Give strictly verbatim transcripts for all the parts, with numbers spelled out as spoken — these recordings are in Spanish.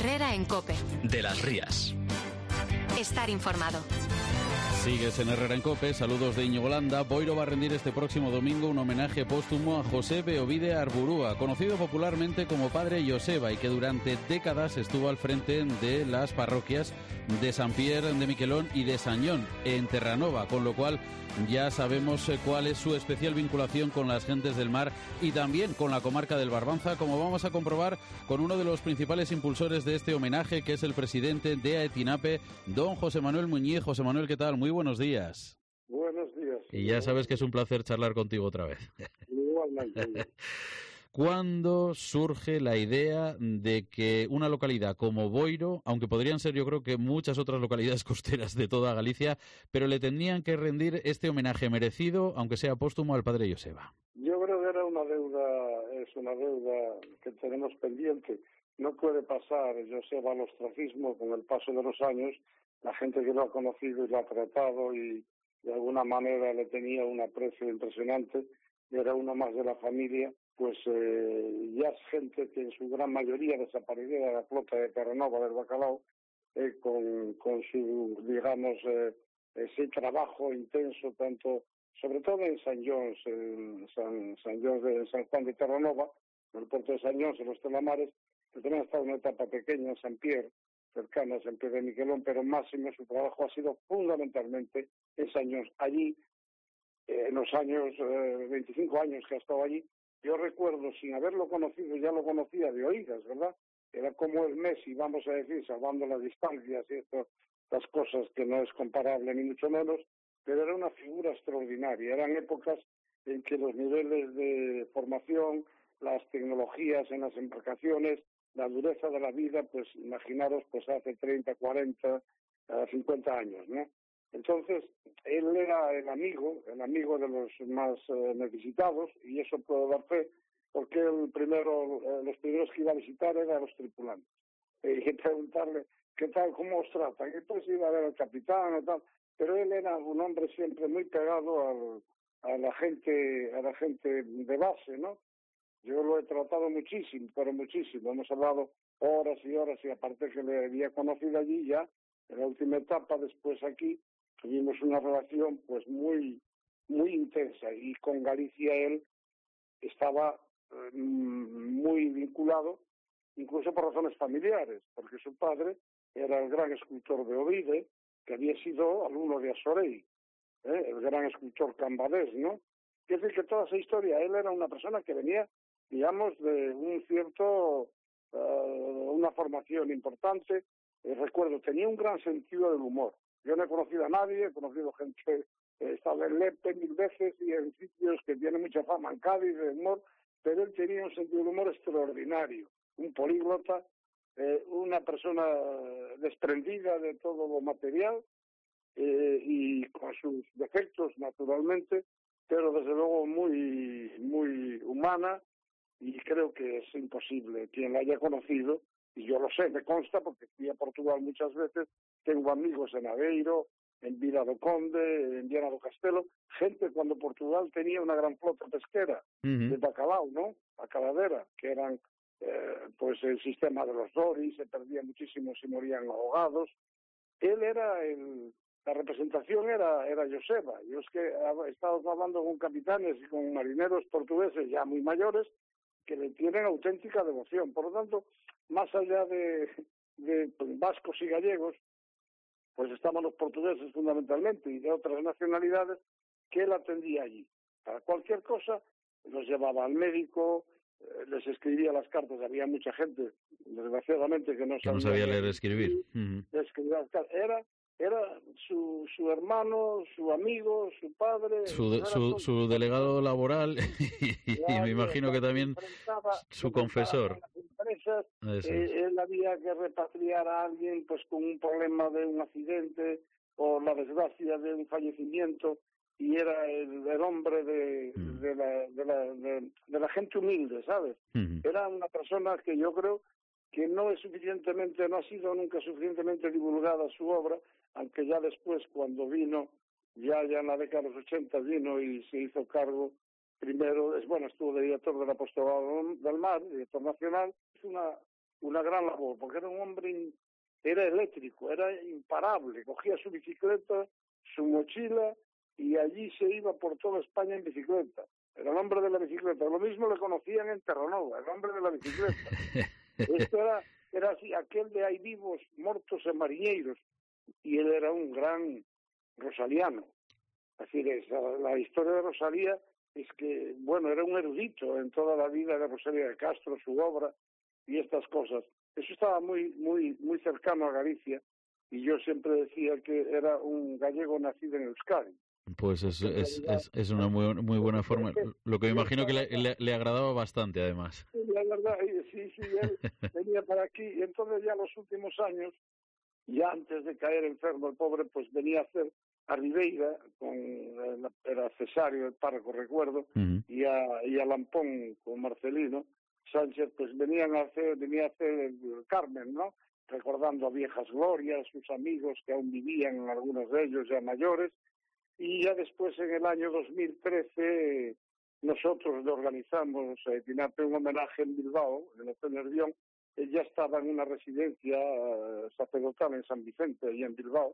Herrera en COPE. De las Rías. Estar informado. Sigues en Herrera en COPE, saludos de Íñigo Landa. Boiro va a rendir este próximo domingo un homenaje póstumo a José Beovide Arburúa, conocido popularmente como Padre Joseba y que durante décadas estuvo al frente de las parroquias de Sant Pierre de Miquelón y de Sañón, en Terranova, con lo cual ya sabemos cuál es su especial vinculación con las gentes del mar y también con la comarca del Barbanza, como vamos a comprobar con uno de los principales impulsores de este homenaje, que es el presidente de Aetinape, don José Manuel Muñiz. José Manuel, ¿qué tal? Muy buenos días. Buenos días. Y ya sabes que es un placer charlar contigo otra vez. Igualmente. ¿Cuándo surge la idea de que una localidad como Boiro, aunque podrían ser yo creo que muchas otras localidades costeras de toda Galicia, pero le tenían que rendir este homenaje merecido, aunque sea póstumo, al Padre Joseba? Yo creo que era una deuda, es una deuda que tenemos pendiente. No puede pasar Joseba al ostracismo con el paso de los años. La gente que lo ha conocido y lo ha tratado y de alguna manera le tenía un aprecio impresionante, era uno más de la familia, pues eh, ya es gente que en su gran mayoría desapareció de la flota de Terranova del Bacalao, eh, con, con su, digamos, eh, ese trabajo intenso, tanto, sobre todo en San Jones, en San, San, Jones de, en San Juan de Terranova, en el puerto de San Jones, en los Telamares, que también ha estado en una etapa pequeña en San Pierre, cercana a San Pierre de Miquelón, pero máximo su trabajo ha sido fundamentalmente en San Jones. Allí, eh, en los años, eh, veinticinco años que ha estado allí, yo recuerdo, sin haberlo conocido, ya lo conocía de oídas, ¿verdad? Era como el Messi, vamos a decir, salvando las distancias y esto, estas cosas que no es comparable ni mucho menos, pero era una figura extraordinaria. Eran épocas en que los niveles de formación, las tecnologías en las embarcaciones, la dureza de la vida, pues imaginaros, pues hace treinta, cuarenta, cincuenta años, ¿no? Entonces, él era el amigo, el amigo de los más eh, necesitados, y eso puedo dar fe, porque el primero, eh, los primeros que iba a visitar eran los tripulantes. Eh, y preguntarle, ¿qué tal, cómo os tratan? Y pues iba a ver al capitán y tal, pero él era un hombre siempre muy pegado al, a la gente, a la gente de base, ¿no? Yo lo he tratado muchísimo, pero muchísimo. Hemos hablado horas y horas, y aparte que le había conocido allí ya, en la última etapa, después aquí, tuvimos una relación pues muy muy intensa, y con Galicia él estaba eh, muy vinculado, incluso por razones familiares, porque su padre era el gran escultor de Ovide, que había sido alumno de Asorey, ¿eh? El gran escultor cambadés, ¿no? Es decir, que toda esa historia, él era una persona que venía, digamos, de un cierto, uh, una formación importante. Eh, recuerdo, tenía un gran sentido del humor. Yo no he conocido a nadie, he conocido gente que eh, estaba en Lepe mil veces y en sitios que tienen mucha fama, en Cádiz, de humor, pero él tenía un sentido del humor extraordinario, un políglota, eh, una persona desprendida de todo lo material eh, y con sus defectos, naturalmente, pero desde luego muy, muy humana, y creo que es imposible quien la haya conocido, y yo lo sé, me consta, porque fui a Portugal muchas veces, tengo amigos en Aveiro, en Vila do Conde, en Viana do Castelo, gente cuando Portugal tenía una gran flota pesquera, uh-huh, de bacalao, ¿no? Bacaladera, que eran, eh, pues el sistema de los doris, se perdían muchísimos y morían ahogados. Él era el... La representación era, era Joseba. Yo es que he estado hablando con capitanes y con marineros portugueses ya muy mayores que le tienen auténtica devoción. Por lo tanto, más allá de, de vascos y gallegos, pues estaban los portugueses fundamentalmente y de otras nacionalidades que él atendía allí. Para cualquier cosa, los llevaba al médico, eh, les escribía las cartas. Había mucha gente, desgraciadamente, que no que sabía, no sabía leer y escribir. escribir. Uh-huh. Escribía las cartas. Era... Era su, su hermano, su amigo, su padre... Su, de, su, su delegado laboral y, claro, y me imagino que también su confesor. Empresas, eh, él había que repatriar a alguien pues con un problema de un accidente o la desgracia de un fallecimiento, y era el, el hombre de, mm. de, la, de, la, de, de la gente humilde, ¿sabes? Mm. Era una persona que yo creo que no es suficientemente, no ha sido nunca suficientemente divulgada su obra, aunque ya después, cuando vino, ya, ya en la década de los ochenta vino y se hizo cargo, primero, es bueno, estuvo de director del Apostolado del Mar, director nacional. Es una una gran labor, porque era un hombre, era eléctrico, era imparable, cogía su bicicleta, su mochila, y allí se iba por toda España en bicicleta. Era el hombre de la bicicleta. Lo mismo le conocían en Terranova, el hombre de la bicicleta. Esto era, era así, aquel de hay vivos, mortos e mariñeiros, y él era un gran rosaliano. Así es, la, la historia de Rosalía es que, bueno, era un erudito en toda la vida de Rosalía de Castro, su obra y estas cosas. Eso estaba muy, muy, muy cercano a Galicia, y yo siempre decía que era un gallego nacido en Euskadi. Pues es, es, es, es una muy, muy buena forma. Lo que me imagino que le, le, le agradaba bastante, además. Sí, la verdad, sí, sí, él venía para aquí, y entonces ya los últimos años, ya antes de caer enfermo el pobre, pues venía a hacer a Ribeira, con era Cesario, el párroco, recuerdo, uh-huh. y, a, y a Lampón con Marcelino Sánchez, pues venían a hacer, venía a hacer el Carmen, ¿no? Recordando a viejas glorias, sus amigos que aún vivían, algunos de ellos ya mayores, y ya después en el año dos mil trece nosotros le organizamos a Tinape un homenaje en Bilbao, en el Hotel Nervión. Él ya estaba en una residencia sacerdotal en San Vicente, y en Bilbao,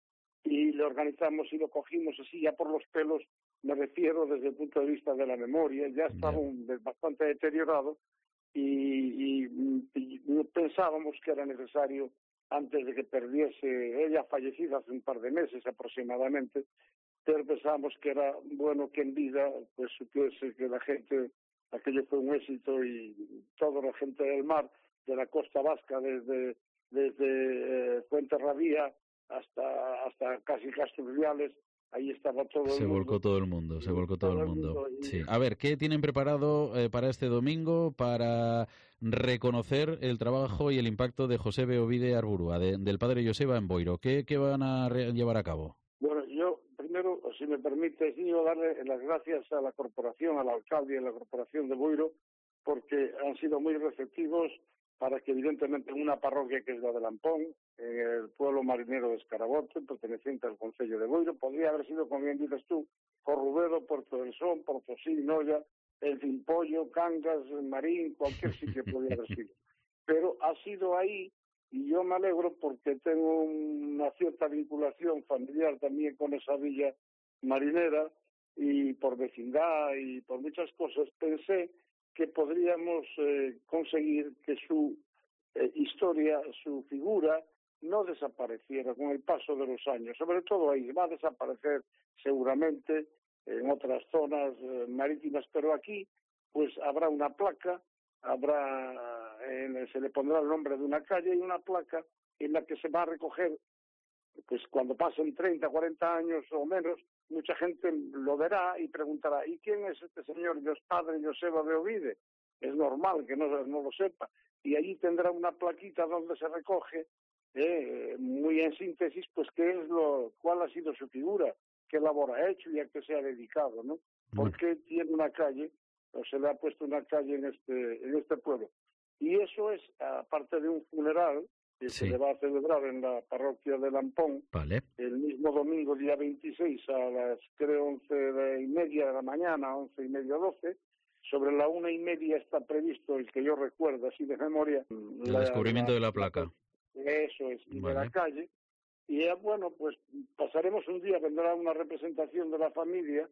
y le organizamos y lo cogimos así ya por los pelos, me refiero desde el punto de vista de la memoria, ya estaba un, bastante deteriorado, y, y, y pensábamos que era necesario, antes de que perdiese, ella fallecida hace un par de meses aproximadamente, pero pensábamos que era bueno que en vida pues supiese que la gente, aquello fue un éxito, y toda la gente del mar, de la costa vasca, desde desde eh, Fuenterrabía hasta hasta casi Castro Urdiales, ahí estaba todo el se mundo. volcó todo el mundo, se volcó todo, todo el mundo. mundo y... Sí. A ver, ¿qué tienen preparado eh, para este domingo para reconocer el trabajo y el impacto de José Beovide Arburúa, de, del padre Joseba en Boiro? ¿Qué, qué van a re- llevar a cabo? Bueno, yo primero, si me permite, quiero darle las gracias a la corporación, al alcalde y a la corporación de Boiro, porque han sido muy receptivos para que, evidentemente, en una parroquia que es la de Lampón, en el pueblo marinero de Escarabote, perteneciente al concello de Boiro, podría haber sido, como bien dices tú, Corrubedo, Puerto del Son, Portosí, Noia, El Pimpollo, Cangas, Marín, cualquier sitio podría haber sido. Pero ha sido ahí, y yo me alegro porque tengo una cierta vinculación familiar también con esa villa marinera, y por vecindad y por muchas cosas pensé que podríamos eh, conseguir que su eh, historia, su figura, no desapareciera con el paso de los años. Sobre todo ahí, va a desaparecer seguramente en otras zonas eh, marítimas, pero aquí pues habrá una placa, habrá eh, se le pondrá el nombre de una calle y una placa en la que se va a recoger, pues cuando pasen treinta, cuarenta años o menos, mucha gente lo verá y preguntará, ¿y quién es este señor, Dios Padre Joseba Beovide? Es normal que no, no lo sepa. Y allí tendrá una plaquita donde se recoge, eh, muy en síntesis, pues qué es lo, cuál ha sido su figura, qué labor ha hecho y a qué se ha dedicado, ¿no? ¿Por qué tiene una calle, o se le ha puesto una calle en este, en este pueblo? Y eso es, aparte de un funeral, que sí. se le va a celebrar en la parroquia de Lampón, vale. el mismo domingo, día veintiséis, a las, creo, once y media de la mañana, once y media, doce. Sobre la una y media está previsto, el que yo recuerdo, así de memoria... El la, descubrimiento la, de la placa. Eso es, y vale. de la calle. Y ya, bueno, pues pasaremos un día, vendrá una representación de la familia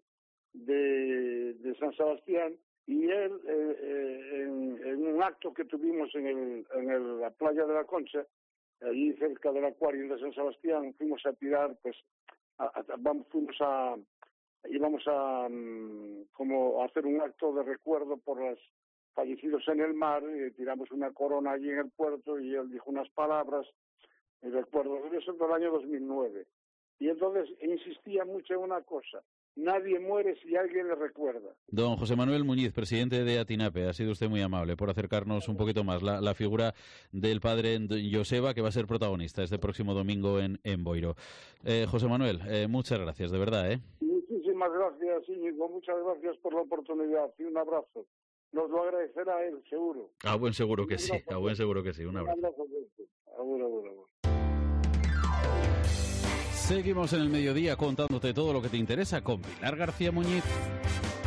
de, de San Sebastián, y él, eh, eh, en, en un acto que tuvimos en, el, en el, la playa de la Concha, allí cerca del acuario de San Sebastián, fuimos a tirar, pues, a, a, vamos, fuimos a, íbamos a, um, como a hacer un acto de recuerdo por los fallecidos en el mar, y tiramos una corona allí en el puerto, y él dijo unas palabras, y recuerdo, eso del año dos mil nueve. Y entonces insistía mucho en una cosa: nadie muere si alguien le recuerda. Don José Manuel Muñiz, presidente de Atinape, ha sido usted muy amable por acercarnos un poquito más la, la figura del padre Joseba, que va a ser protagonista este próximo domingo en, en Boiro. Eh, José Manuel, eh, muchas gracias, de verdad. ¿eh? Muchísimas gracias, Íñigo, muchas gracias por la oportunidad y un abrazo. Nos lo agradecerá él, seguro. A buen seguro que sí, a buen seguro que sí, un abrazo. Agur, agur, agur. Seguimos en el mediodía contándote todo lo que te interesa con Pilar García Muñiz.